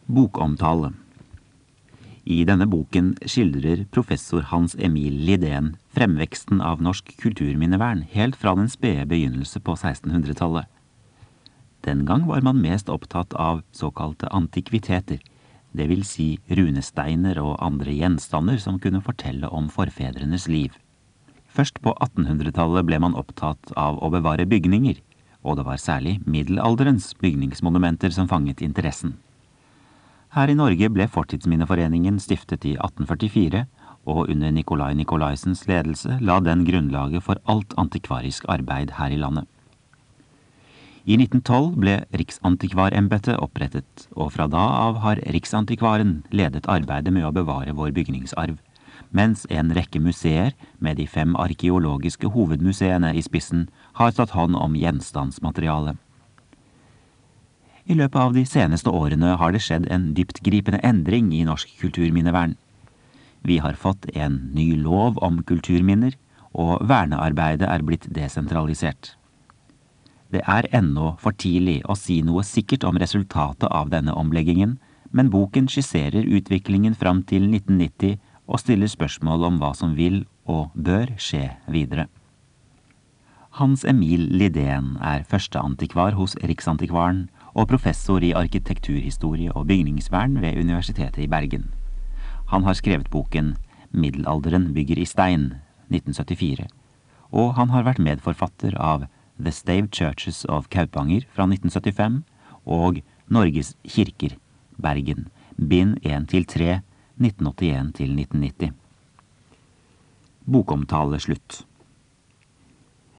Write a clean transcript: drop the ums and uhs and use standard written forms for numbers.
Bokomtale. I denne boken skildrer professor Hans Emil Lidén fremveksten av norsk kulturminnevern helt fra den spede begynnelse på 1600-tallet. Den gang var man mest opptatt av såkalte antikviteter, det vil si runesteiner og andre gjenstander som kunne fortelle om forfedrenes liv. Først på 1800-tallet ble man opptatt av å bevare bygninger, og det var særlig middelalderens bygningsmonumenter som fanget interessen. Her i Norge ble Fortidsminneforeningen stiftet i 1844, og under Nicolai Nicolaisens ledelse la den grunnlaget for alt antikvarisk arbeid her i landet. I 1912 ble Riksantikvarembetet opprettet, og fra da av har Riksantikvaren ledet arbeidet med å bevare vår bygningsarv, mens en rekke museer, med de 5 arkeologiske hovedmuseene i spissen, har tatt hånd om gjenstandsmaterialet. I løpet av de seneste årene har det skjedd en dyptgripende endring i norsk kulturminnevern. Vi har fått en ny lov om kulturminner, og vernearbeidet er blitt desentralisert. Det er ennå for tidlig å si noe sikkert om resultatet av denne omleggingen, men boken skisserer utviklingen fram til 1990 og stiller spørsmål om hva som vil og bør skje videre. Hans Emil Lidén er førsteantikvar hos Riksantikvaren og professor i arkitekturhistorie og bygningsvern ved Universitetet i Bergen. Han har skrevet boken Middelalderen bygger i stein, 1974, og han har vært medforfatter av The Stave Churches of Kaupanger fra 1975 og Norges kirker, Bergen, bind 1-3, 1981-1990. Bokomtale slutt.